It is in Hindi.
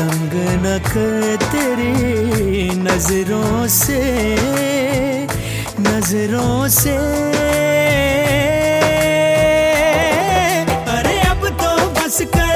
तंग न कर तेरी नजरों से, नजरों से। अरे अब तो बस कर